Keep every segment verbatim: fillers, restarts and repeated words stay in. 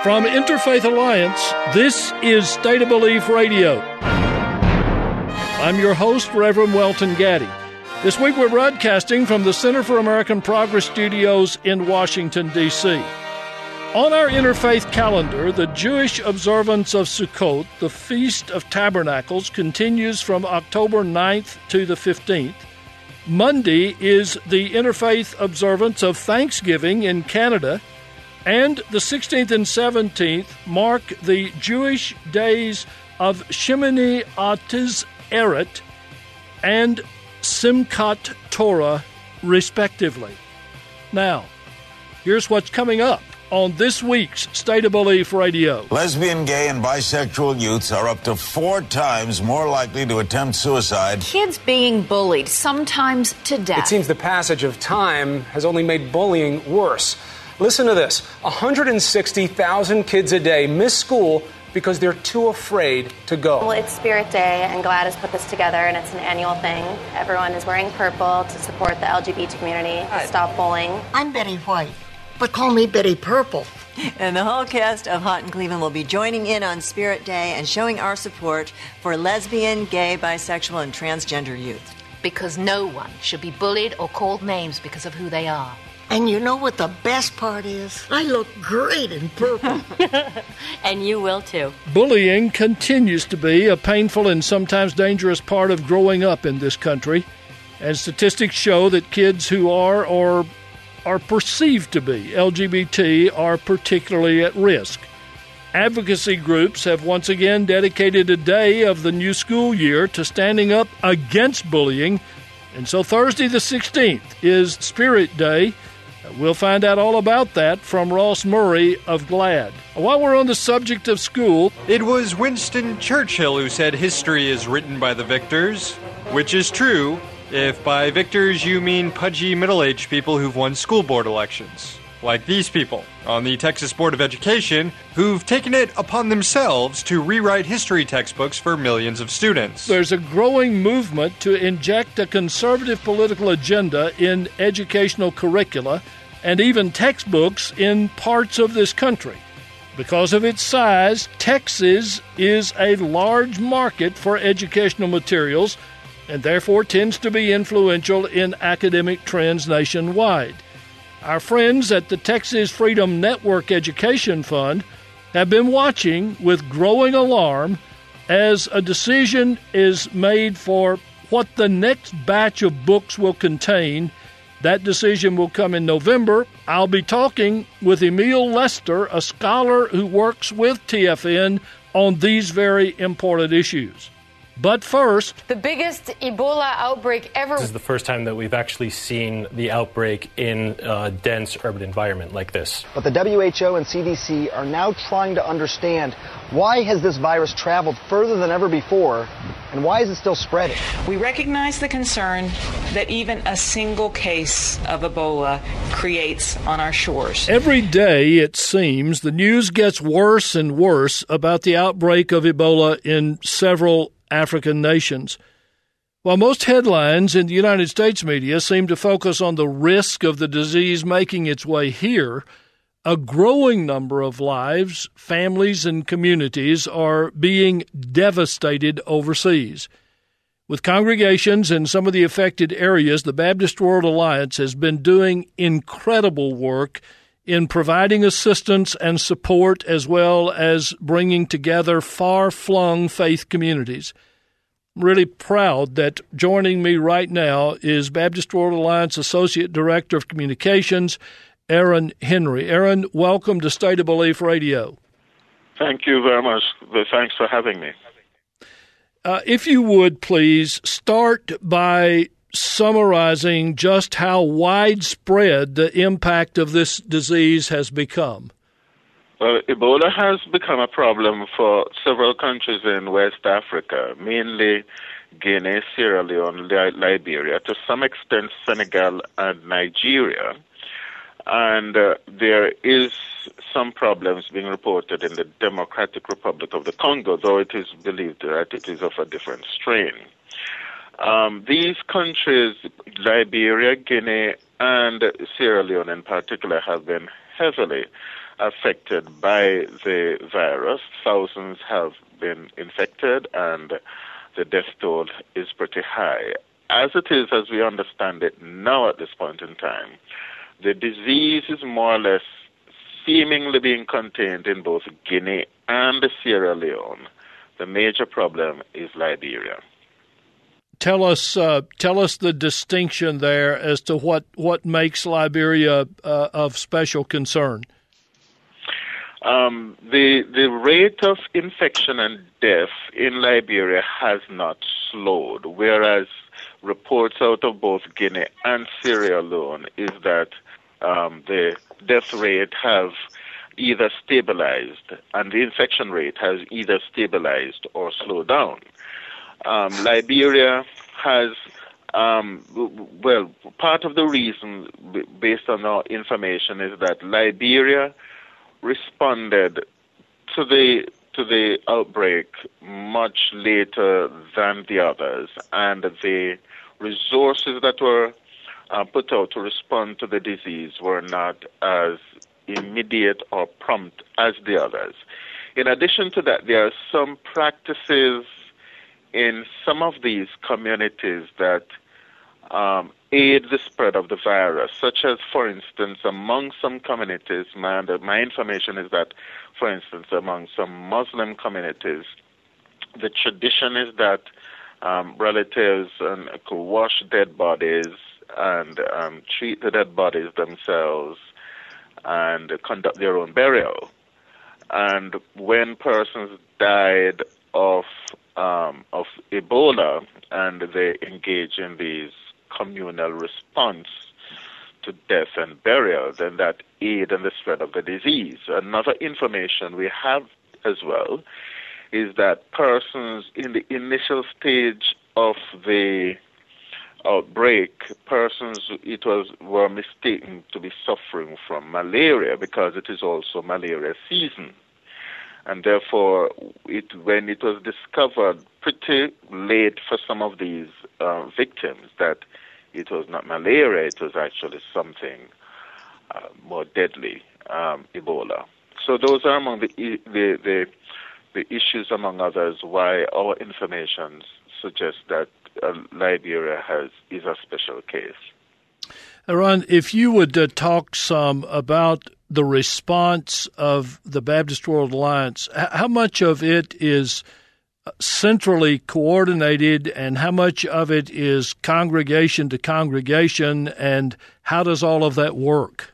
From Interfaith Alliance, this is State of Belief Radio. I'm your host, Reverend Welton Gaddy. This week we're broadcasting from the Center for American Progress Studios in Washington, D C On our interfaith calendar, the Jewish observance of Sukkot, the Feast of Tabernacles, continues from October ninth to the fifteenth. Monday is the interfaith observance of Thanksgiving in Canada, and the sixteenth and seventeenth mark the Jewish days of Shemini Atzeret and Simchat Torah, respectively. Now, here's what's coming up on this week's State of Belief Radio. Lesbian, gay, and bisexual youths are up to four times more likely to attempt suicide. Kids being bullied, sometimes to death. It seems the passage of time has only made bullying worse. Listen to this. one hundred sixty thousand kids a day miss school because they're too afraid to go. Well, it's Spirit Day, and GLAAD has put this together, and it's an annual thing. Everyone is wearing purple to support the L G B T community, to stop bullying. I'm Betty White, but call me Betty Purple. And the whole cast of Hot in Cleveland will be joining in on Spirit Day and showing our support for lesbian, gay, bisexual, and transgender youth. Because no one should be bullied or called names because of who they are. And you know what the best part is? I look great in purple. And you will too. Bullying continues to be a painful and sometimes dangerous part of growing up in this country, and statistics show that kids who are or are perceived to be L G B T are particularly at risk. Advocacy groups have once again dedicated a day of the new school year to standing up against bullying, and so Thursday the sixteenth is Spirit Day. We'll find out all about that from Ross Murray of GLAAD. While we're on the subject of school, it was Winston Churchill who said history is written by the victors, which is true if by victors you mean pudgy middle-aged people who've won school board elections, like these people on the Texas Board of Education who've taken it upon themselves to rewrite history textbooks for millions of students. There's a growing movement to inject a conservative political agenda in educational curricula and even textbooks in parts of this country. Because of its size, Texas is a large market for educational materials and therefore tends to be influential in academic trends nationwide. Our friends at the Texas Freedom Network Education Fund have been watching with growing alarm as a decision is made for what the next batch of books will contain. That decision will come in November. I'll be talking with Emil Lester, a scholar who works with T F N on these very important issues. But first, the biggest Ebola outbreak ever. This is the first time that we've actually seen the outbreak in a dense urban environment like this. But the W H O and C D C are now trying to understand why has this virus traveled further than ever before, and why is it still spreading? We recognize the concern that even a single case of Ebola creates on our shores. Every day, it seems, the news gets worse and worse about the outbreak of Ebola in several African nations. While most headlines in the United States media seem to focus on the risk of the disease making its way here, a growing number of lives, families, and communities are being devastated overseas. With congregations in some of the affected areas, the Baptist World Alliance has been doing incredible work in providing assistance and support as well as bringing together far-flung faith communities. I'm really proud that joining me right now is Baptist World Alliance Associate Director of Communications, Aaron Henry. Aaron, welcome to State of Belief Radio. Thank you very much. Thanks for having me. Uh, if you would, please, start by summarizing just how widespread the impact of this disease has become. Well, Ebola has become a problem for several countries in West Africa, mainly Guinea, Sierra Leone, Liberia, to some extent Senegal and Nigeria. And uh, there is some problems being reported in the Democratic Republic of the Congo, though it is believed that it is of a different strain. Um, these countries, Liberia, Guinea, and Sierra Leone in particular, have been heavily affected by the virus. Thousands have been infected, and the death toll is pretty high. As it is, as we understand it now at this point in time, the disease is more or less seemingly being contained in both Guinea and Sierra Leone. The major problem is Liberia. Tell us, uh, tell us the distinction there as to what, what makes Liberia uh, of special concern. Um, the the rate of infection and death in Liberia has not slowed, whereas reports out of both Guinea and Sierra Leone is that um, the death rate have either stabilized and the infection rate has either stabilized or slowed down. Um, Liberia has, um, well, part of the reason, based on our information, is that Liberia responded to the to the outbreak much later than the others, and the resources that were uh, put out to respond to the disease were not as immediate or prompt as the others. In addition to that, there are some practices in some of these communities that um, aid the spread of the virus, such as, for instance, among some communities, my, my information is that, for instance, among some Muslim communities, the tradition is that um, relatives um, could wash dead bodies and um, treat the dead bodies themselves and conduct their own burial. And when persons died of um, of Ebola and they engage in these communal response to death and burial, then that aid in the spread of the disease. Another information we have as well is that persons in the initial stage of the outbreak, persons it was were mistaken to be suffering from malaria because it is also malaria season. And therefore, it, when it was discovered pretty late for some of these uh, victims that it was not malaria, it was actually something uh, more deadly, um, Ebola. So those are among the, the the the issues, among others, why our information suggests that uh, Liberia has is a special case. Ron, if you would uh, talk some about the response of the Baptist World Alliance, how much of it is centrally coordinated and how much of it is congregation to congregation, and how does all of that work?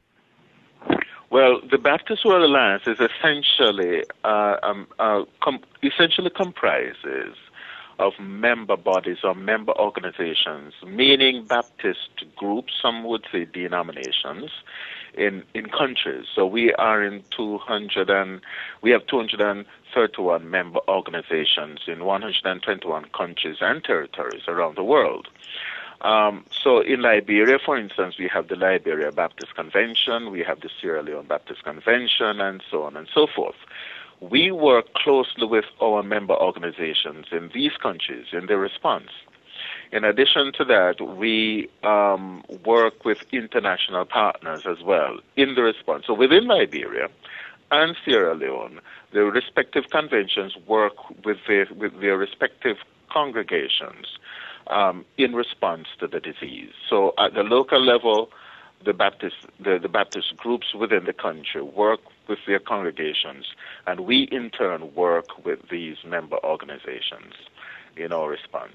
Well, the Baptist World Alliance is essentially uh, um, uh, com- essentially comprises of member bodies or member organizations, meaning Baptist groups, some would say denominations, in, in countries. So we are in two hundred and we have two hundred thirty-one member organizations in one hundred twenty-one countries and territories around the world. Um, so in Liberia, for instance, we have the Liberia Baptist Convention, we have the Sierra Leone Baptist Convention, and so on and so forth. We work closely with our member organizations in these countries in their response. In addition to that, we um, work with international partners as well in the response. So within Liberia and Sierra Leone, the respective conventions work with their, with their respective congregations um, in response to the disease. So at the local level, the Baptist the, the Baptist groups within the country work with their congregations, and we in turn work with these member organizations in our response.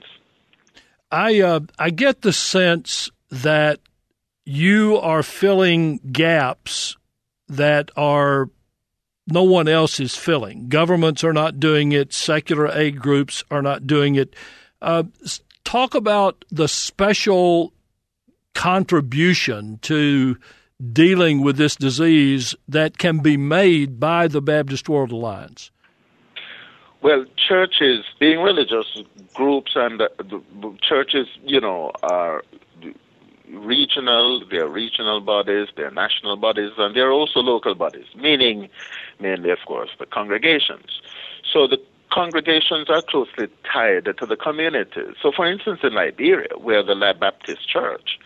I uh, I get the sense that you are filling gaps that are no one else is filling. Governments are not doing it. Secular aid groups are not doing it. Uh, talk about the special contribution to dealing with this disease that can be made by the Baptist World Alliance. Well, churches, being religious groups, and uh, the churches, you know, are regional, they're regional bodies, they're national bodies, and they're also local bodies, meaning mainly, of course, the congregations. So the congregations are closely tied to the communities. So, for instance, in Liberia, where the La Baptist Church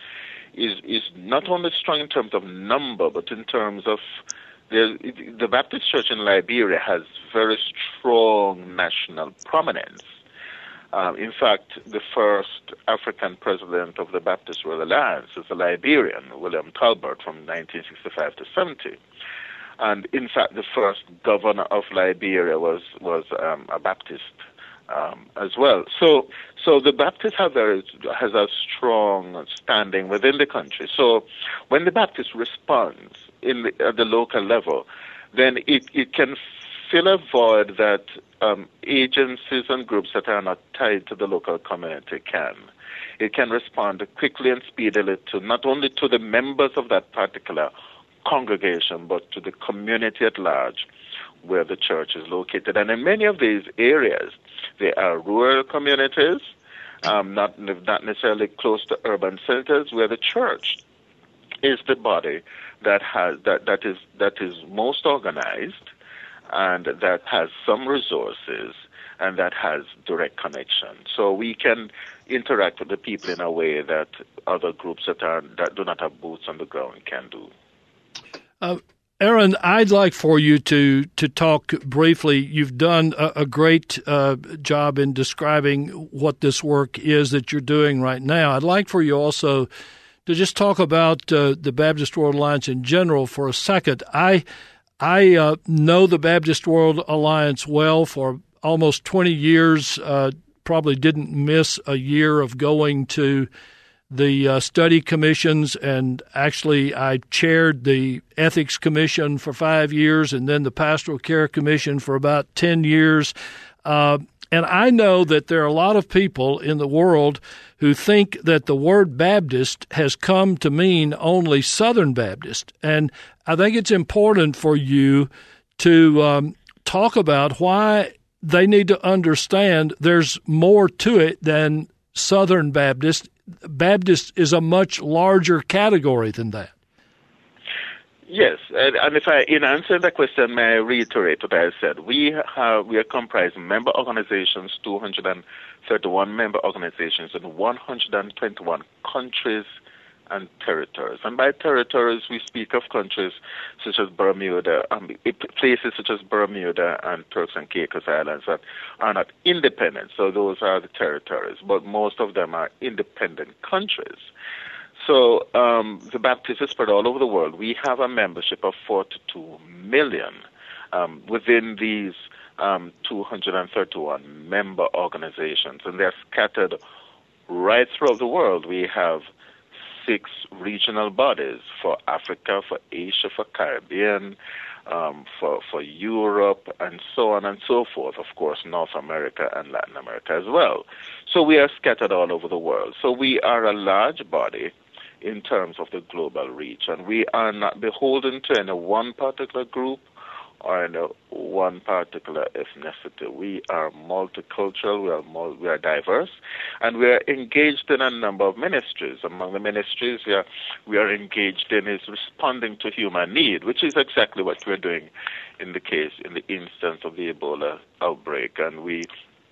is is not only strong in terms of number, but in terms of the the Baptist Church in Liberia has very strong national prominence. Um, in fact, the first African president of the Baptist World Alliance is a Liberian, William Talbot, from nineteen sixty-five to seventy. And in fact, the first governor of Liberia was was um, a Baptist um, as well. So, so the Baptist have very, has a strong standing within the country. So, when the Baptist responds in the, at the local level, then it, it can fill a void that um, agencies and groups that are not tied to the local community can. It can respond quickly and speedily to not only to the members of that particular congregation, but to the community at large where the church is located. And in many of these areas, they are rural communities, um, not, not necessarily close to urban centers, where the church is the body that has that, that is that is most organized, and that has some resources, and that has direct connection. So we can interact with the people in a way that other groups that are that do not have boots on the ground can do. Uh, Aaron, I'd like for you to to talk briefly. You've done a, a great uh, job in describing what this work is that you're doing right now. I'd like for you also to just talk about uh, the Baptist World Alliance in general for a second. I I uh, know the Baptist World Alliance well for almost twenty years, uh, probably didn't miss a year of going to the uh, study commissions, and actually I chaired the Ethics Commission for five years and then the Pastoral Care Commission for about ten years. Uh, and I know that there are a lot of people in the world who think that the word Baptist has come to mean only Southern Baptist. And I think it's important for you to um, talk about why they need to understand there's more to it than Southern Baptist. Baptist is a much larger category than that. Yes, and, and if I, in answering that question, may I reiterate what I said? We have we are comprising member organizations, two hundred thirty-one member organizations in one hundred twenty-one countries and territories. And by territories, we speak of countries such as Bermuda, um, places such as Bermuda and Turks and Caicos Islands that are not independent. So those are the territories, but most of them are independent countries. So um, the Baptists are spread all over the world. We have a membership of forty-two million um, within these um, two hundred thirty-one member organizations, and they're scattered right throughout the world. We have six regional bodies for Africa, for Asia, for Caribbean, um, for for Europe, and so on and so forth. Of course, North America and Latin America as well. So we are scattered all over the world. So we are a large body in terms of the global reach, and we are not beholden to any one particular group or any one particular ethnicity. We are multicultural, we are mul- we are diverse, and we are engaged in a number of ministries. Among the ministries we are, we are engaged in is responding to human need, which is exactly what we're doing in the case, in the instance of the Ebola outbreak, and we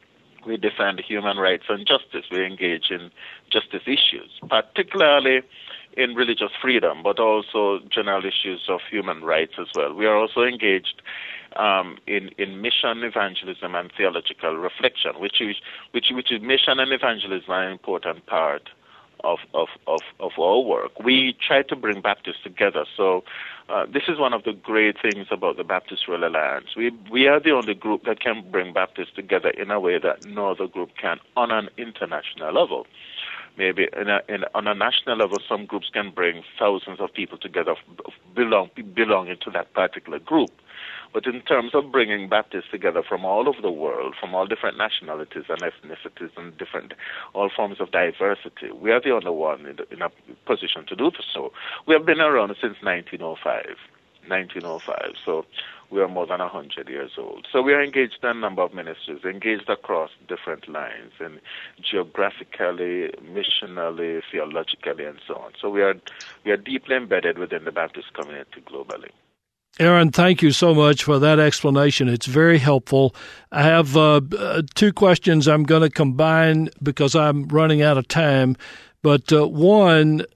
we defend human rights and justice. We engage in justice issues, particularly in religious freedom, but also general issues of human rights as well. We are also engaged um, in in mission evangelism and theological reflection, which is which which is mission and evangelism are an important part of of of, of our work. We try to bring Baptists together. So uh, this is one of the great things about the Baptist World Alliance. We we are the only group that can bring Baptists together in a way that no other group can on an international level. Maybe in a, in, on a national level, some groups can bring thousands of people together, belong, belonging to that particular group. But in terms of bringing Baptists together from all over the world, from all different nationalities and ethnicities and different, all forms of diversity, we are the only one in, the, in a position to do so. We have been around since nineteen oh five. nineteen oh five, so we are more than one hundred years old. So we are engaged in a number of ministries, engaged across different lines, and geographically, missionally, theologically, and so on. So we are we are deeply embedded within the Baptist community globally. Aaron, thank you so much for that explanation. It's very helpful. I have uh, two questions I'm going to combine because I'm running out of time. But uh, one,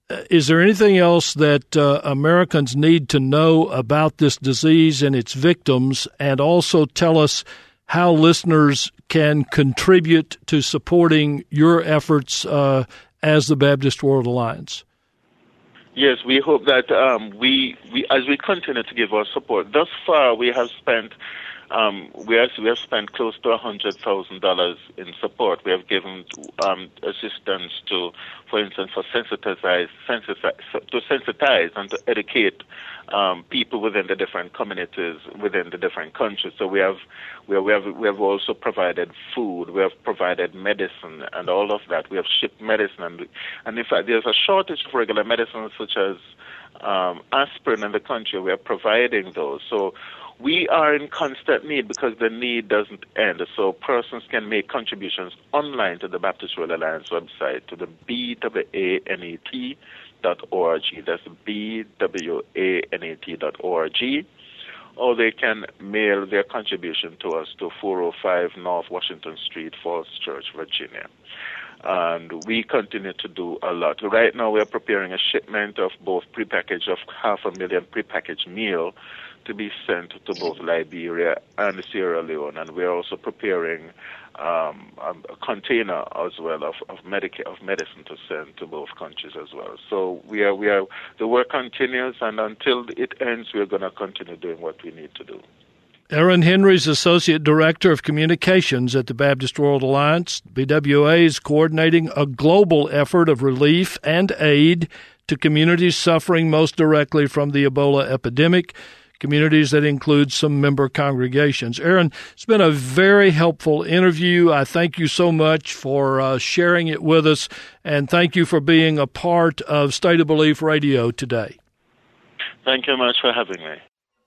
is there anything else that uh, Americans need to know about this disease and its victims, and also tell us how listeners can contribute to supporting your efforts uh, as the Baptist World Alliance? Yes, we hope that um, we, we, as we continue to give our support, thus far we have spent Um, we have we have spent close to a hundred thousand dollars in support. We have given um, assistance to, for instance, for sensitize, sensitize to sensitize and to educate um, people within the different communities within the different countries. So we have we have we have, we have also provided food. We have provided medicine and all of that. We have shipped medicine, and and in fact, there's a shortage of regular medicines such as um, aspirin in the country. We are providing those. So we are in constant need because the need doesn't end. So persons can make contributions online to the Baptist World Alliance website, to the B W A N E T dot org. That's B W A N E T dot org. Or they can mail their contribution to us to four oh five North Washington Street, Falls Church, Virginia. And we continue to do a lot. Right now we are preparing a shipment of both prepackaged, of half a million prepackaged meal to be sent to both Liberia and Sierra Leone, and we're also preparing um, a container as well of of, medica- of medicine to send to both countries as well. So we are we are the work continues, and until it ends, we're going to continue doing what we need to do. Aaron Henry is Associate Director of Communications at the Baptist World Alliance. B W A is coordinating a global effort of relief and aid to communities suffering most directly from the Ebola epidemic, communities that include some member congregations. Aaron, it's been a very helpful interview. I thank you so much for uh, sharing it with us, and thank you for being a part of State of Belief Radio today. Thank you much for having me.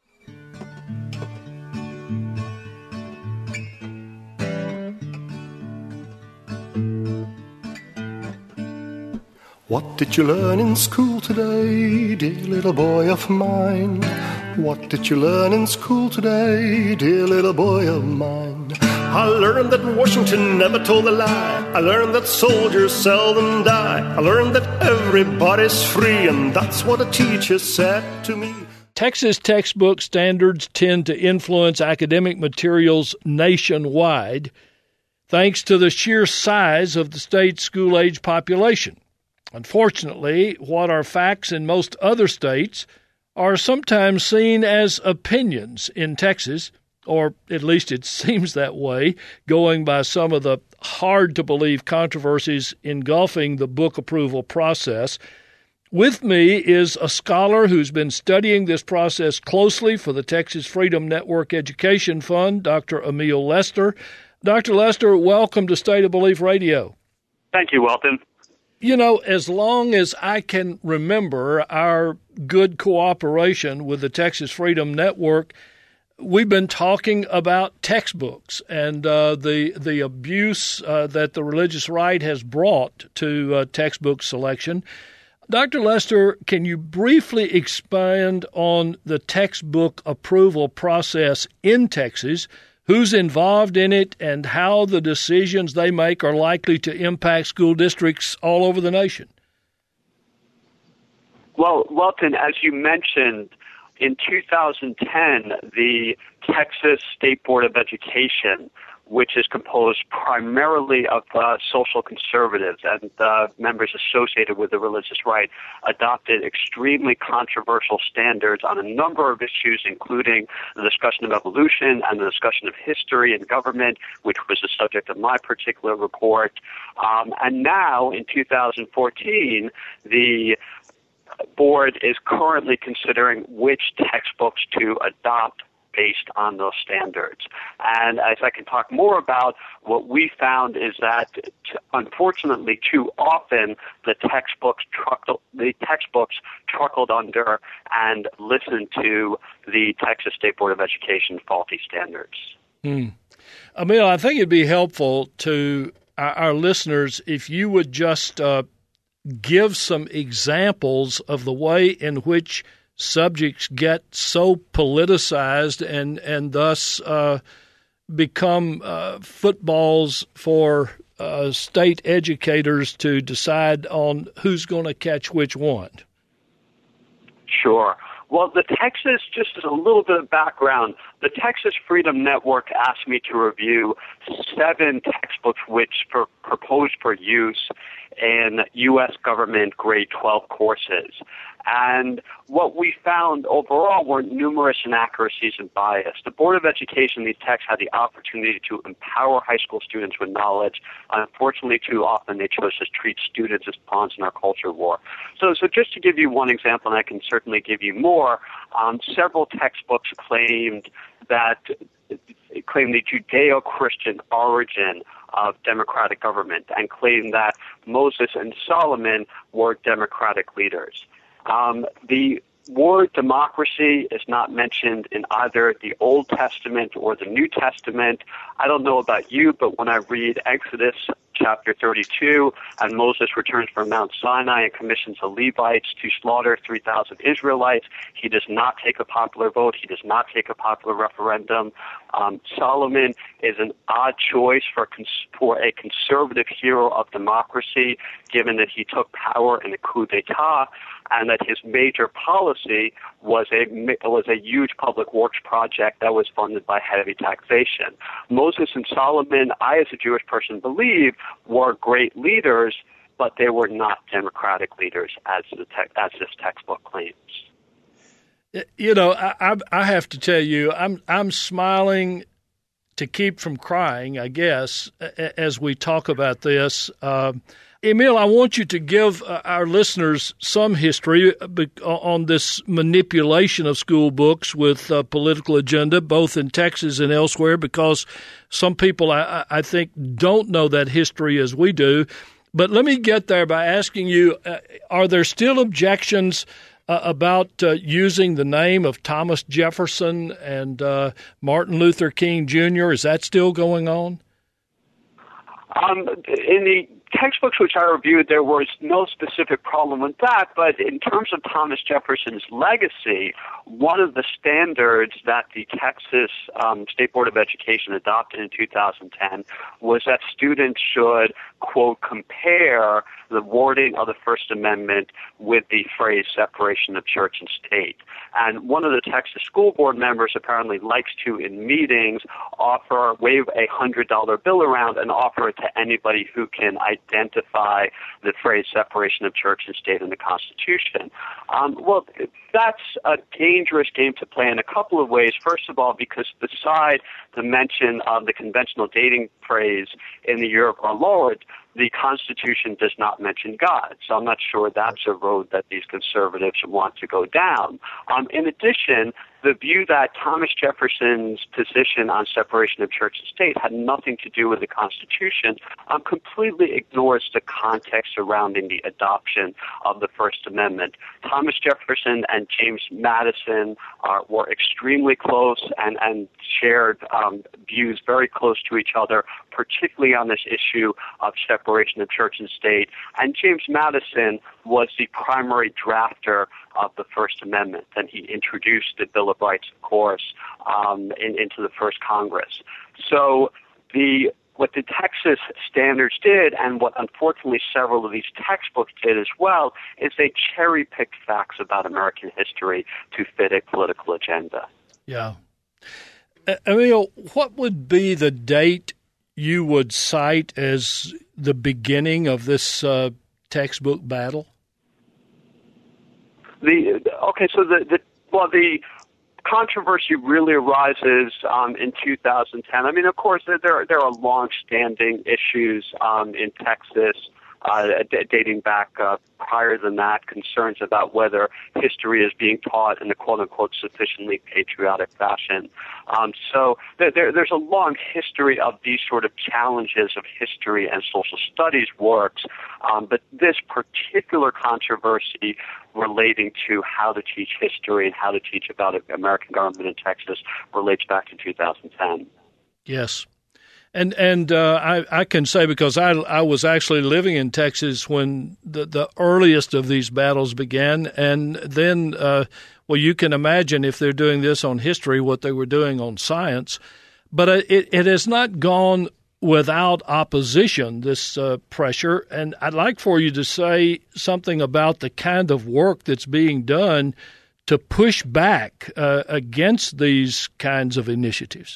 What did you learn in school today, dear little boy of mine? What did you learn in school today, dear little boy of mine? I learned that Washington never told a lie. I learned that soldiers seldom die. I learned that everybody's free, and that's what a teacher said to me. Texas textbook standards tend to influence academic materials nationwide, thanks to the sheer size of the state's school-age population. Unfortunately, what are facts in most other states are sometimes seen as opinions in Texas, or at least it seems that way, going by some of the hard-to-believe controversies engulfing the book approval process. With me is a scholar who's been studying this process closely for the Texas Freedom Network Education Fund, Doctor Emil Lester. Doctor Lester, welcome to State of Belief Radio. Thank you, Walton. You know, as long as I can remember our good cooperation with the Texas Freedom Network, we've been talking about textbooks and uh, the the abuse uh, that the religious right has brought to uh, textbook selection. Doctor Lester, can you briefly expand on the textbook approval process in Texas, who's involved in it, and how the decisions they make are likely to impact school districts all over the nation? Well, Walton, as you mentioned, in two thousand ten, the Texas State Board of Education, which is composed primarily of uh, social conservatives and uh, members associated with the religious right, adopted extremely controversial standards on a number of issues, including the discussion of evolution and the discussion of history and government, which was the subject of my particular report. Um, and now, in two thousand fourteen, the board is currently considering which textbooks to adopt based on those standards. And as I can talk more about, what we found is that, unfortunately, too often the textbooks truckled, the textbooks truckled under and listened to the Texas State Board of Education faulty standards. Hmm. Emil, I think it'd be helpful to our, our listeners if you would just uh, give some examples of the way in which subjects get so politicized and and thus uh, become uh, footballs for uh, state educators to decide on who's going to catch which one? Sure. Well, the Texas, just as a little bit of background, the Texas Freedom Network asked me to review seven textbooks which were proposed for use in U S government grade twelve courses. And what we found overall were numerous inaccuracies and bias. The Board of Education, these texts had the opportunity to empower high school students with knowledge. Unfortunately, too often they chose to treat students as pawns in our culture war. So, so just to give you one example, and I can certainly give you more, um, several textbooks claimed that claimed the Judeo-Christian origin of democratic government and claimed that Moses and Solomon were democratic leaders. Um, the word democracy is not mentioned in either the Old Testament or the New Testament. I don't know about you, but when I read Exodus chapter thirty-two, and Moses returns from Mount Sinai and commissions the Levites to slaughter three thousand Israelites, he does not take a popular vote. He does not take a popular referendum. Um, Solomon is an odd choice for, cons- for a conservative hero of democracy, given that he took power in a coup d'etat, and that his major policy was a was a huge public works project that was funded by heavy taxation. Moses and Solomon, I as a Jewish person believe, were great leaders, but they were not democratic leaders, as the te- as this textbook claims. You know, I, I have to tell you, I'm I'm smiling to keep from crying, I guess, as we talk about this. Uh, Emil, I want you to give our listeners some history on this manipulation of school books with a political agenda, both in Texas and elsewhere, because some people, I, I think, don't know that history as we do. But let me get there by asking you, uh, are there still objections uh, about uh, using the name of Thomas Jefferson and uh, Martin Luther King Junior? Is that still going on? Um, in the textbooks which I reviewed, there was no specific problem with that, but in terms of Thomas Jefferson's legacy, one of the standards that the Texas um, State Board of Education adopted in two thousand ten was that students should, quote, compare the wording of the First Amendment with the phrase separation of church and state. And one of the Texas school board members apparently likes to, in meetings, offer, wave a one hundred dollar bill around and offer it to anybody who can identify the phrase separation of church and state in the Constitution. Um, well, that's a dangerous game to play in a couple of ways. First of all, because beside the mention of the conventional dating phrase in the year of our Lord, the Constitution does not mention God. So I'm not sure that's a road that these conservatives want to go down. Um, in addition, the view that Thomas Jefferson's position on separation of church and state had nothing to do with the Constitution um, completely ignores the context surrounding the adoption of the First Amendment. Thomas Jefferson and James Madison uh, were extremely close and, and shared um, views very close to each other, particularly on this issue of separation of church and state. And James Madison was the primary drafter of the First Amendment, and he introduced the Bill of Rights, of course, um, in, into the first Congress. So the what the Texas standards did, and what unfortunately several of these textbooks did as well, is they cherry-picked facts about American history to fit a political agenda. Yeah. Emil, what would be the date you would cite as the beginning of this uh, textbook battle? The okay, so the, the well, the controversy really arises um, in two thousand ten. I mean, of course, there there are long-standing issues um, in Texas uh, dating back uh, prior than that, concerns about whether history is being taught in a quote-unquote sufficiently patriotic fashion. Um, so there, there, there's a long history of these sort of challenges of history and social studies works, um, but this particular controversy relating to how to teach history and how to teach about American government in Texas relates back to two thousand ten. Yes. And and uh, I, I can say, because I, I was actually living in Texas when the, the earliest of these battles began, and then, uh, well, you can imagine if they're doing this on history, what they were doing on science. But it, it has not gone without opposition, this uh, pressure. And I'd like for you to say something about the kind of work that's being done to push back uh, against these kinds of initiatives.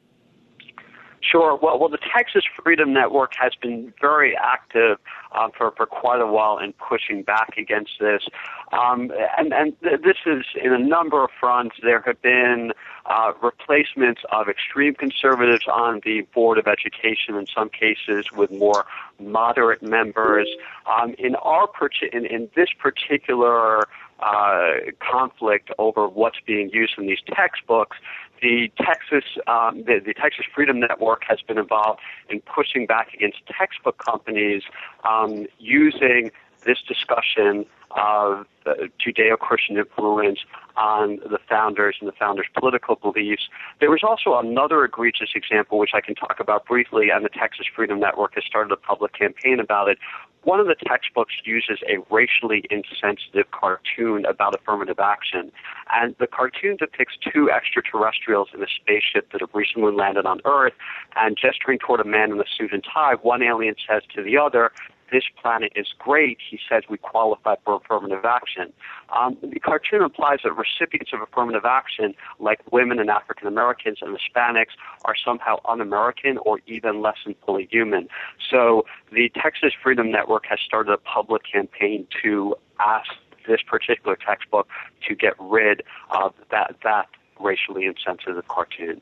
Sure. Well, well, the Texas Freedom Network has been very active uh, for, for quite a while in pushing back against this. Um, and and th- this is in a number of fronts. There have been uh, replacements of extreme conservatives on the Board of Education, in some cases with more moderate members. Um, in our parti- in, in this particular uh, conflict over what's being used in these textbooks, The Texas, um, the, the Texas Freedom Network has been involved in pushing back against textbook companies um, using this discussion of uh, Judeo-Christian influence on the founders and the founders' political beliefs. There was also another egregious example, which I can talk about briefly, and the Texas Freedom Network has started a public campaign about it. One of the textbooks uses a racially insensitive cartoon about affirmative action, and the cartoon depicts two extraterrestrials in a spaceship that have recently landed on Earth, and gesturing toward a man in a suit and tie, one alien says to the other, "This planet is great." He says, "We qualify for affirmative action." Um, the cartoon implies that recipients of affirmative action, like women and African Americans and Hispanics, are somehow un-American or even less than fully human. So the Texas Freedom Network has started a public campaign to ask this particular textbook to get rid of that, that racially insensitive cartoon.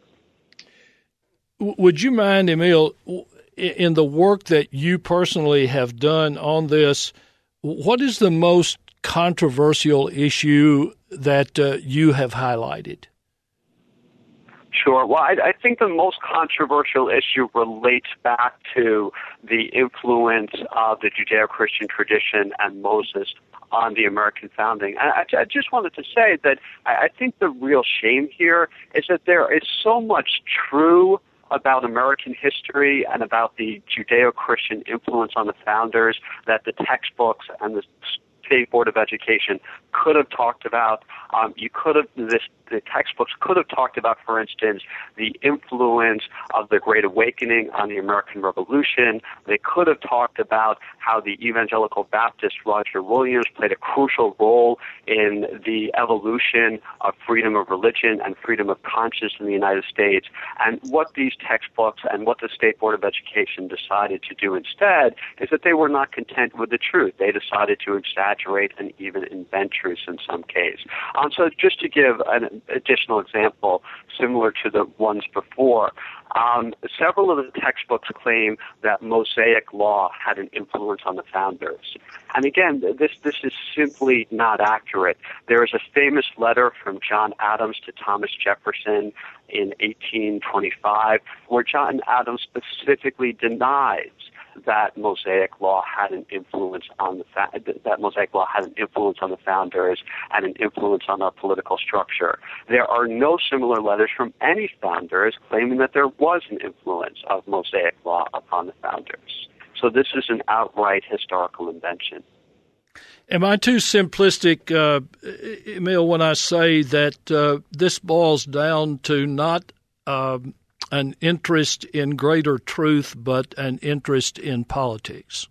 Would you mind, Emil, in the work that you personally have done on this, what is the most controversial issue that uh, you have highlighted? Sure. Well, I, I think the most controversial issue relates back to the influence of the Judeo-Christian tradition and Moses on the American founding. And I, I just wanted to say that I, I think the real shame here is that there is so much true about American history and about the Judeo-Christian influence on the founders that the textbooks and the State Board of Education could have talked about. Um, you could have this the textbooks could have talked about, for instance, the influence of the Great Awakening on the American Revolution. They could have talked about how the evangelical Baptist Roger Williams played a crucial role in the evolution of freedom of religion and freedom of conscience in the United States. And what these textbooks and what the State Board of Education decided to do instead is that they were not content with the truth. They decided to exaggerate and even invent truths in some case. Um, so just to give an additional example similar to the ones before, um, several of the textbooks claim that Mosaic law had an influence on the founders. And again, this this is simply not accurate. There is a famous letter from John Adams to Thomas Jefferson in eighteen twenty-five where John Adams specifically denies that Mosaic law had an influence on the fa- that Mosaic law had an influence on the founders and an influence on our political structure. There are no similar letters from any founders claiming that there was an influence of Mosaic law upon the founders. So this is an outright historical invention. Am I too simplistic, uh, Emil, when I say that uh, this boils down to not um, an interest in greater truth, but an interest in politics?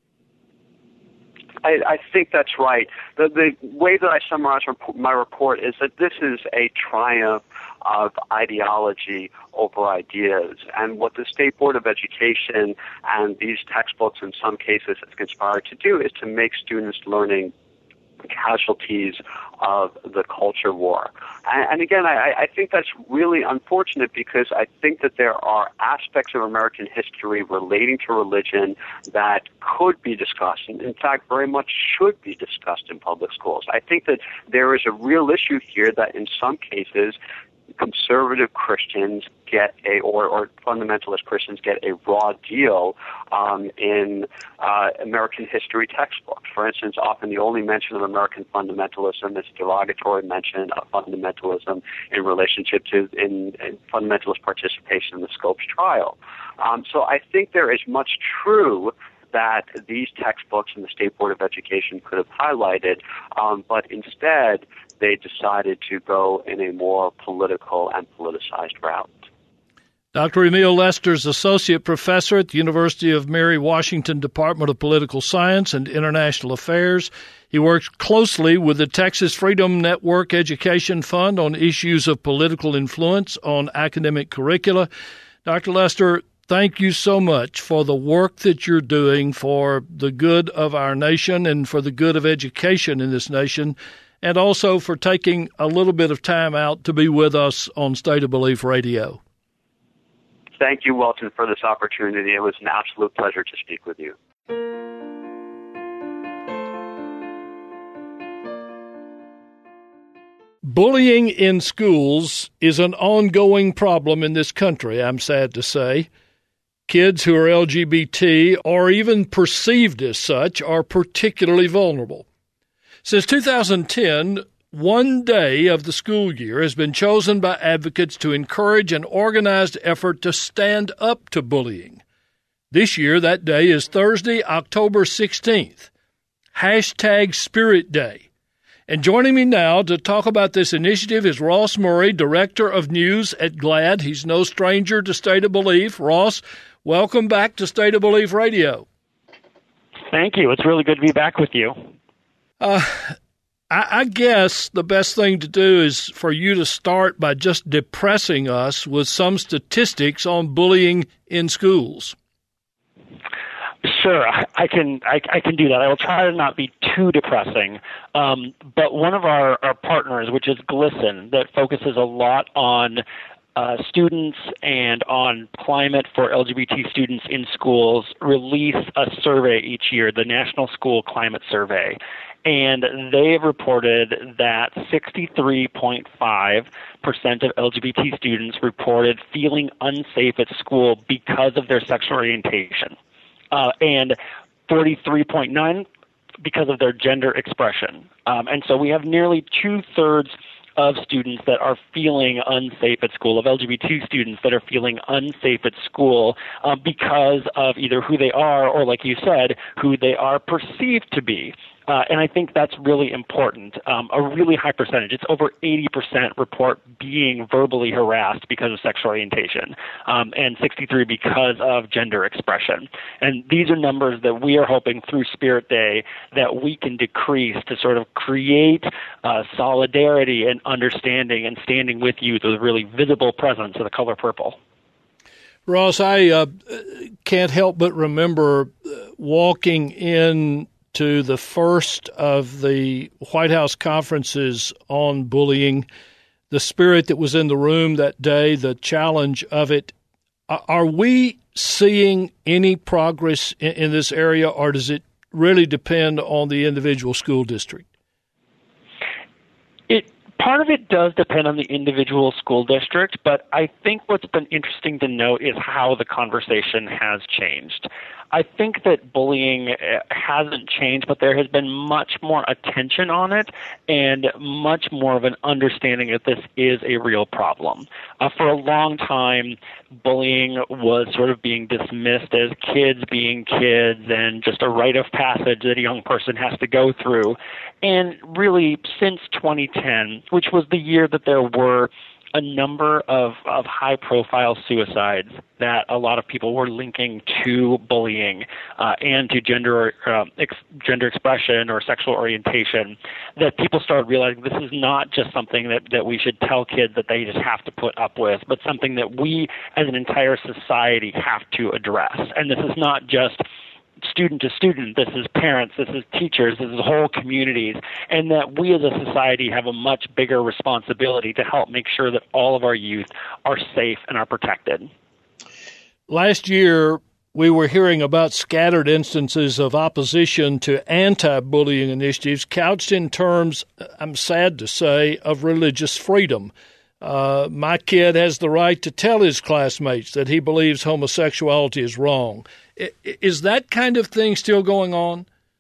I, I think that's right. The, the way that I summarize my report is that this is a triumph of ideology over ideas. And what the State Board of Education and these textbooks in some cases has conspired to do is to make students learning casualties of the culture war. And, and again, I, I think that's really unfortunate because I think that there are aspects of American history relating to religion that could be discussed, and in fact very much should be discussed in public schools. I think that there is a real issue here that in some cases conservative Christians get a, or, or fundamentalist Christians get a raw deal um, in uh, American history textbooks. For instance, often the only mention of American fundamentalism is a derogatory mention of fundamentalism in relationship to in, in fundamentalist participation in the Scopes trial. Um, so I think there is much true that these textbooks and the State Board of Education could have highlighted, um, but instead they decided to go in a more political and politicized route. Doctor Emil Lester is Associate Professor at the University of Mary Washington Department of Political Science and International Affairs. He works closely with the Texas Freedom Network Education Fund on issues of political influence on academic curricula. Doctor Lester, thank you so much for the work that you're doing for the good of our nation and for the good of education in this nation, and also for taking a little bit of time out to be with us on State of Belief Radio. Thank you, Walton, for this opportunity. It was an absolute pleasure to speak with you. Bullying in schools is an ongoing problem in this country, I'm sad to say. Kids who are L G B T or even perceived as such are particularly vulnerable. Since two thousand ten, one day of the school year has been chosen by advocates to encourage an organized effort to stand up to bullying. This year, that day is Thursday, October sixteenth, hashtag Spirit Day. And joining me now to talk about this initiative is Ross Murray, Director of News at GLAAD. He's no stranger to State of Belief. Ross, welcome back to State of Belief Radio. Thank you. It's really good to be back with you. Uh, I, I guess the best thing to do is for you to start by just depressing us with some statistics on bullying in schools. Sure, I can I, I can do that. I will try to not be too depressing. Um, but one of our, our partners, which is GLSEN, that focuses a lot on uh, students and on climate for L G B T students in schools, release a survey each year, the National School Climate Survey. And they've reported that sixty-three point five percent of L G B T students reported feeling unsafe at school because of their sexual orientation, uh, and forty-three point nine because of their gender expression. Um, and so we have nearly two-thirds of students that are feeling unsafe at school, of L G B T students that are feeling unsafe at school uh, because of either who they are or, like you said, who they are perceived to be. Uh, and I think that's really important. Um, a really high percentage, it's over eighty percent report being verbally harassed because of sexual orientation, um, and sixty-three because of gender expression. And these are numbers that we are hoping through Spirit Day that we can decrease to sort of create uh, solidarity and understanding and standing with you, the really visible presence of the color purple. Ross, I uh, can't help but remember walking in to the first of the White House conferences on bullying, the spirit that was in the room that day, the challenge of it. Are we seeing any progress in, in this area, or does it really depend on the individual school district? It part of it does depend on the individual school district, but I think what's been interesting to note is how the conversation has changed. I think that bullying hasn't changed, but there has been much more attention on it and much more of an understanding that this is a real problem. Uh, for a long time, bullying was sort of being dismissed as kids being kids and just a rite of passage that a young person has to go through. And really, since twenty ten, which was the year that there were a number of, of high-profile suicides that a lot of people were linking to bullying uh, and to gender uh, ex- gender expression or sexual orientation, that people started realizing this is not just something that, that we should tell kids that they just have to put up with, but something that we as an entire society have to address. And this is not just student to student, this is parents, this is teachers, this is whole communities, and that we as a society have a much bigger responsibility to help make sure that all of our youth are safe and are protected. Last year, we were hearing about scattered instances of opposition to anti-bullying initiatives couched in terms, I'm sad to say, of religious freedom. Uh, my kid has the right to tell his classmates that he believes homosexuality is wrong. Is that kind of thing still going on?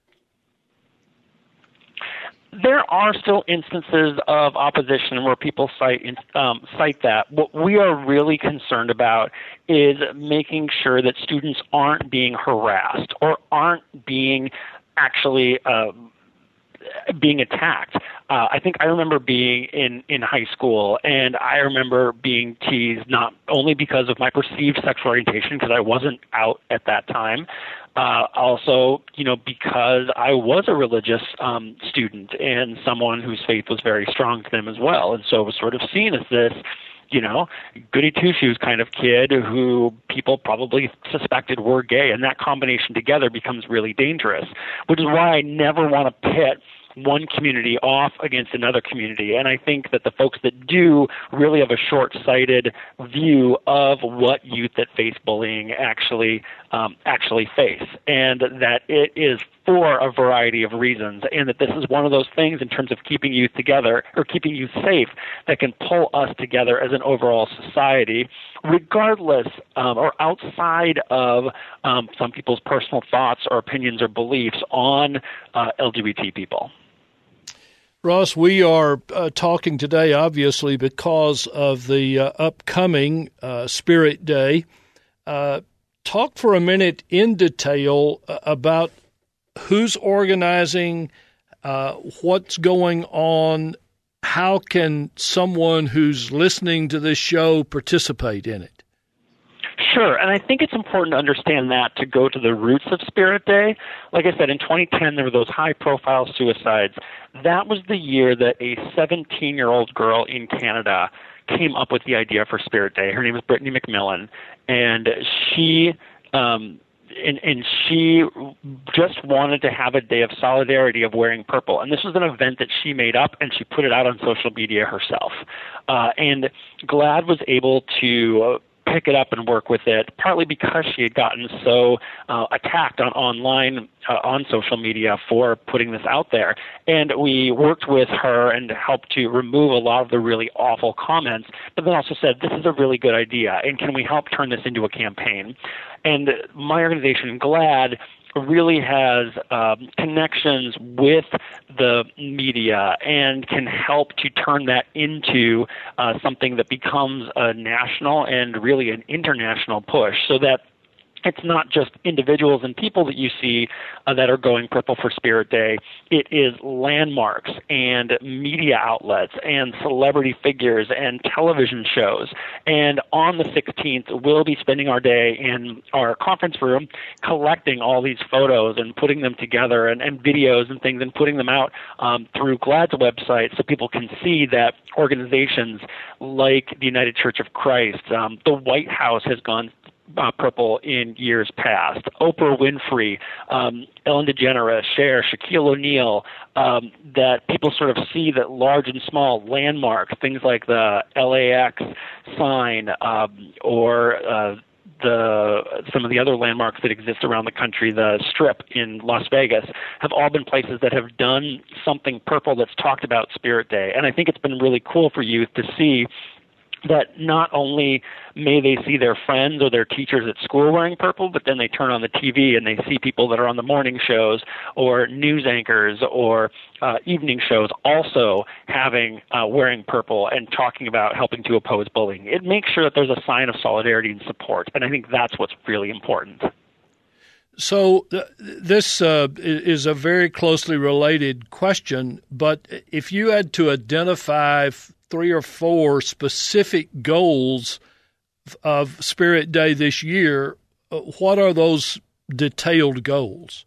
There are still instances of opposition where people cite um, cite that. What we are really concerned about is making sure that students aren't being harassed or aren't being actually uh, being attacked. Uh, I think I remember being in, in high school, and I remember being teased not only because of my perceived sexual orientation, because I wasn't out at that time, uh, also, you know, because I was a religious um, student and someone whose faith was very strong to them as well. And so it was sort of seen as this, you know, goody two-shoes kind of kid who people probably suspected were gay. And that combination together becomes really dangerous, which is why I never want to pit one community off against another community. And I think that the folks that do really have a short-sighted view of what youth that face bullying actually um, actually face, and that it is for a variety of reasons, and that this is one of those things in terms of keeping youth together or keeping youth safe that can pull us together as an overall society, regardless um, or outside of um, some people's personal thoughts or opinions or beliefs on uh, L G B T people. Ross, we are uh, talking today, obviously, because of the uh, upcoming uh, Spirit Day. Uh, talk for a minute in detail uh, about who's organizing, uh, what's going on, how can someone who's listening to this show participate in it? Sure, and I think it's important to understand that to go to the roots of Spirit Day. Like I said, in twenty ten, there were those high-profile suicides. That was the year that a seventeen-year-old girl in Canada came up with the idea for Spirit Day. Her name is Brittany McMillan, and she um, and, and she just wanted to have a day of solidarity of wearing purple. And this was an event that she made up, and she put it out on social media herself. Uh, and GLAAD was able to Uh, pick it up and work with it, partly because she had gotten so uh, attacked on online, uh, on social media for putting this out there. And we worked with her and helped to remove a lot of the really awful comments, but then also said, this is a really good idea, and can we help turn this into a campaign? And my organization, GLAAD, really has um, connections with the media and can help to turn that into uh, something that becomes a national and really an international push, so that it's not just individuals and people that you see uh, that are going purple for Spirit Day. It is landmarks and media outlets and celebrity figures and television shows. And on the sixteenth, we'll be spending our day in our conference room collecting all these photos and putting them together and, and videos and things and putting them out um, through GLAAD's website so people can see that organizations like the United Church of Christ, um, the White House has gone Uh, purple in years past. Oprah Winfrey, um, Ellen DeGeneres, Cher, Shaquille O'Neal, um, that people sort of see that large and small landmarks, things like the L A X sign um, or uh, the some of the other landmarks that exist around the country, the Strip in Las Vegas, have all been places that have done something purple that's talked about Spirit Day. And I think it's been really cool for youth to see that not only may they see their friends or their teachers at school wearing purple, but then they turn on the T V and they see people that are on the morning shows or news anchors or uh, evening shows also having uh, wearing purple and talking about helping to oppose bullying. It makes sure that there's a sign of solidarity and support, and I think that's what's really important. So th- this uh, is a very closely related question, but if you had to identify f- three or four specific goals of Spirit Day this year, what are those detailed goals?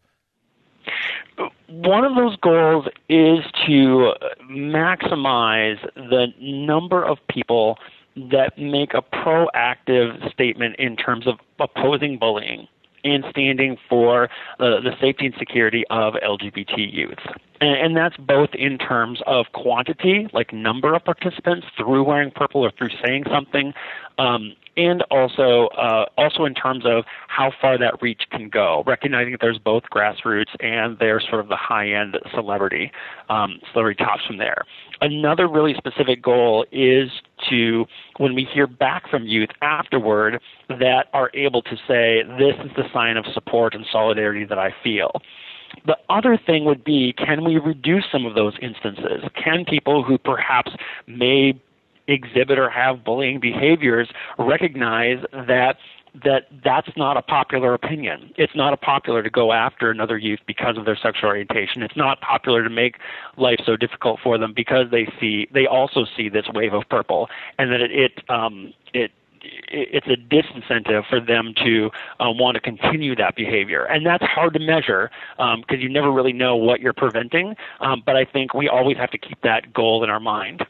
One of those goals is to maximize the number of people that make a proactive statement in terms of opposing bullying and standing for uh, the safety and security of L G B T youth. And, and that's both in terms of quantity, like number of participants through wearing purple or through saying something, um, and also uh, also in terms of how far that reach can go, recognizing that there's both grassroots and there's sort of the high-end celebrity, um, celebrity tops from there. Another really specific goal is to, when we hear back from youth afterward that are able to say, this is the sign of support and solidarity that I feel. The other thing would be, can we reduce some of those instances? Can people who perhaps may exhibit or have bullying behaviors recognize that that that's not a popular opinion. It's not a popular to go after another youth because of their sexual orientation. It's not popular to make life so difficult for them because they see they also see this wave of purple, and that it it um, it it's a disincentive for them to uh, want to continue that behavior. And that's hard to measure because um, you never really know what you're preventing. Um, but I think we always have to keep that goal in our mind.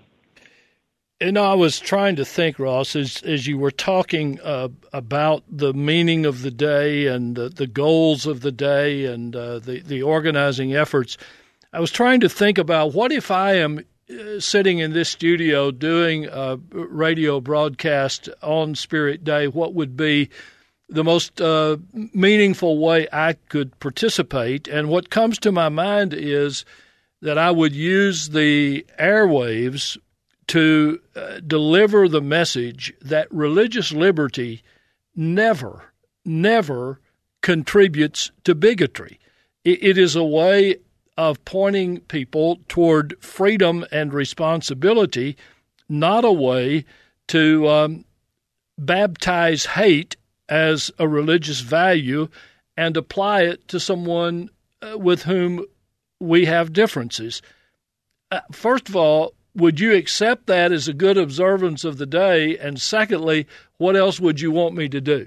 And I was trying to think, Ross, as, as you were talking uh, about the meaning of the day and the, the goals of the day and uh, the, the organizing efforts, I was trying to think about what if I am sitting in this studio doing a radio broadcast on Spirit Day, what would be the most uh, meaningful way I could participate? And what comes to my mind is that I would use the airwaves to uh, deliver the message that religious liberty never, never contributes to bigotry. It, it is a way of pointing people toward freedom and responsibility, not a way to um, baptize hate as a religious value and apply it to someone uh, with whom we have differences. Uh, first of all, would you accept that as a good observance of the day? And secondly, what else would you want me to do?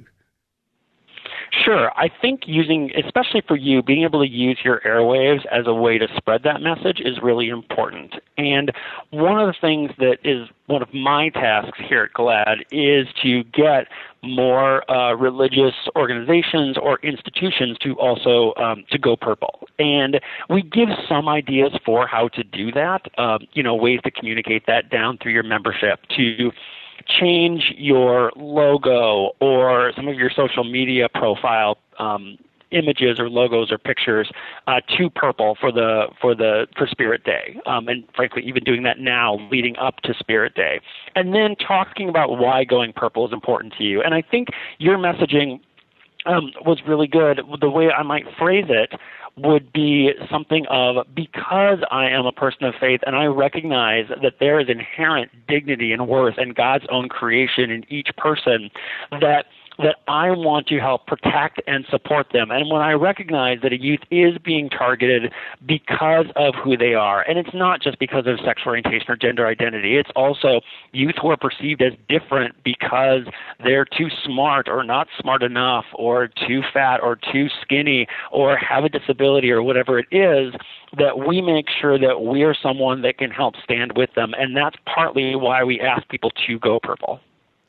Sure. I think using, especially for you, being able to use your airwaves as a way to spread that message is really important. And one of the things that is one of my tasks here at GLAAD is to get more uh, religious organizations or institutions to also um, to go purple. And we give some ideas for how to do that, uh, you know, ways to communicate that down through your membership, to change your logo or some of your social media profile um, images or logos or pictures uh, to purple for the for the for Spirit Day, um, and frankly, even doing that now, leading up to Spirit Day, and then talking about why going purple is important to you. And I think your messaging um, was really good. The way I might phrase it would be something of, because I am a person of faith and I recognize that there is inherent dignity and worth in God's own creation in each person, that that I want to help protect and support them. And when I recognize that a youth is being targeted because of who they are, and it's not just because of sexual orientation or gender identity, it's also youth who are perceived as different because they're too smart or not smart enough or too fat or too skinny or have a disability or whatever it is, that we make sure that we're someone that can help stand with them. And that's partly why we ask people to go purple.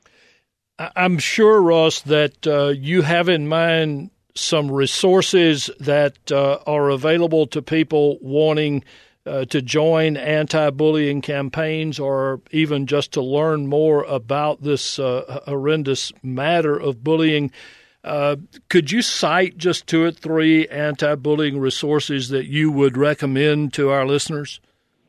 I'm sure, Ross, that uh, you have in mind some resources that uh, are available to people wanting uh, to join anti-bullying campaigns or even just to learn more about this uh, horrendous matter of bullying. Uh, could you cite just two or three anti-bullying resources that you would recommend to our listeners?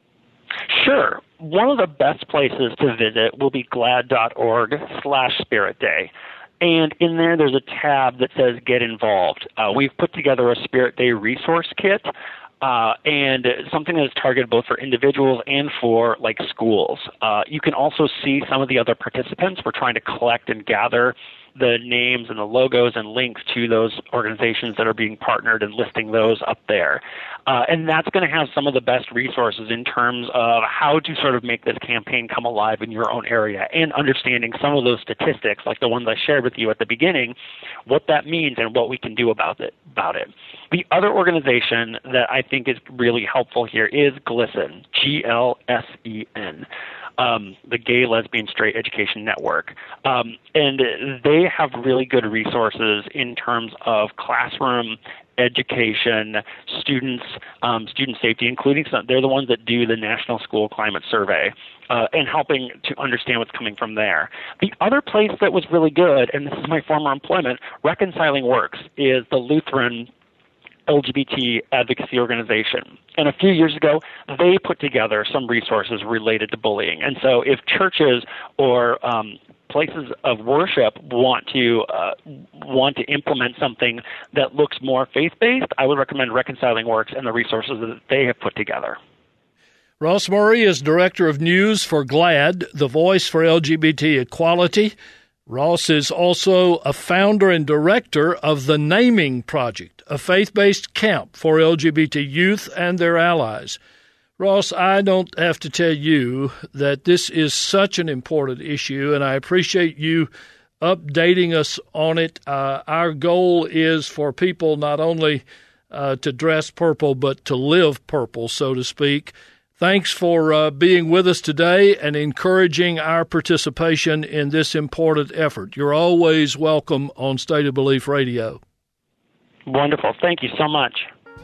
Sure. One of the best places to visit will be glad.org slash Spirit Day. And in there, there's a tab that says Get Involved. Uh, we've put together a Spirit Day resource kit, uh, and something that is targeted both for individuals and for, like, schools. Uh, you can also see some of the other participants. We're trying to collect and gather the names and the logos and links to those organizations that are being partnered and listing those up there. Uh, and that's going to have some of the best resources in terms of how to sort of make this campaign come alive in your own area and understanding some of those statistics, like the ones I shared with you at the beginning, what that means and what we can do about it. About it. The other organization that I think is really helpful here is GLISEN, G L S E N. Um, the Gay, Lesbian, Straight Education Network. Um, and they have really good resources in terms of classroom education, students, um, student safety, including some, they're the ones that do the National School Climate Survey, uh, and helping to understand what's coming from there. The other place that was really good, and this is my former employment, Reconciling Works, is the Lutheran L G B T advocacy organization. And a few years ago, they put together some resources related to bullying. And so if churches or um, places of worship want to uh, want to implement something that looks more faith-based, I would recommend Reconciling Works and the resources that they have put together. Ross Murray is Director of News for GLAAD, the voice for L G B T equality. Ross is also a founder and director of the Naming Project, a faith-based camp for L G B T youth and their allies. Ross, I don't have to tell you that this is such an important issue, and I appreciate you updating us on it. Uh, our goal is for people not only uh, to dress purple, but to live purple, so to speak. Thanks for uh, being with us today and encouraging our participation in this important effort. You're always welcome on State of Belief Radio. Wonderful. Thank you so much.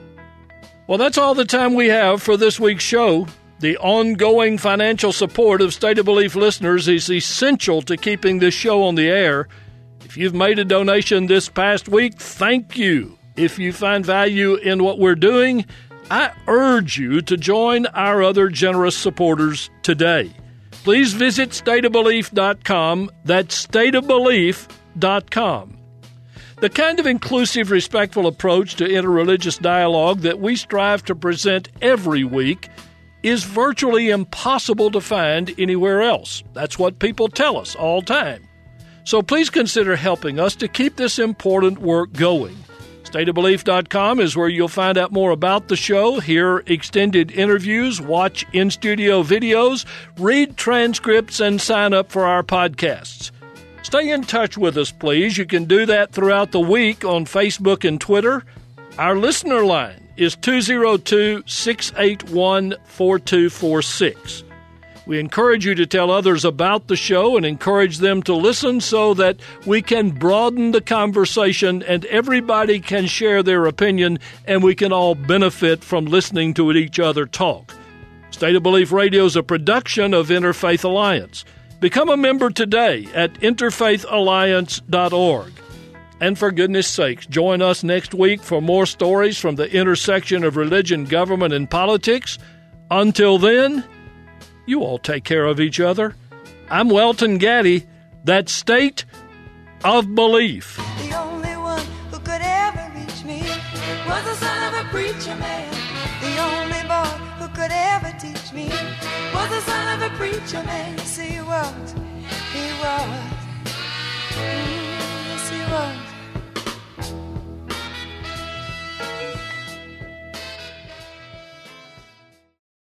Well, that's all the time we have for this week's show. The ongoing financial support of State of Belief listeners is essential to keeping this show on the air. If you've made a donation this past week, thank you. If you find value in what we're doing, I urge you to join our other generous supporters today. Please visit state of belief dot com. That's state of belief dot com. The kind of inclusive, respectful approach to interreligious dialogue that we strive to present every week is virtually impossible to find anywhere else. That's what people tell us all the time. So please consider helping us to keep this important work going. state of belief dot com is where you'll find out more about the show, hear extended interviews, watch in-studio videos, read transcripts, and sign up for our podcasts. Stay in touch with us, please. You can do that throughout the week on Facebook and Twitter. Our listener line is two oh two, six eight one, four two four six. We encourage you to tell others about the show and encourage them to listen so that we can broaden the conversation and everybody can share their opinion and we can all benefit from listening to each other talk. State of Belief Radio is a production of Interfaith Alliance. Become a member today at interfaith alliance dot org. And for goodness sakes, join us next week for more stories from the intersection of religion, government, and politics. Until then, you all take care of each other. I'm Welton Gaddy. That's State of Belief. The only one who could ever reach me was the son of a preacher man. The only boy who could ever teach me was the son of a preacher man. Yes, he was. He was. Mm, yes, he was.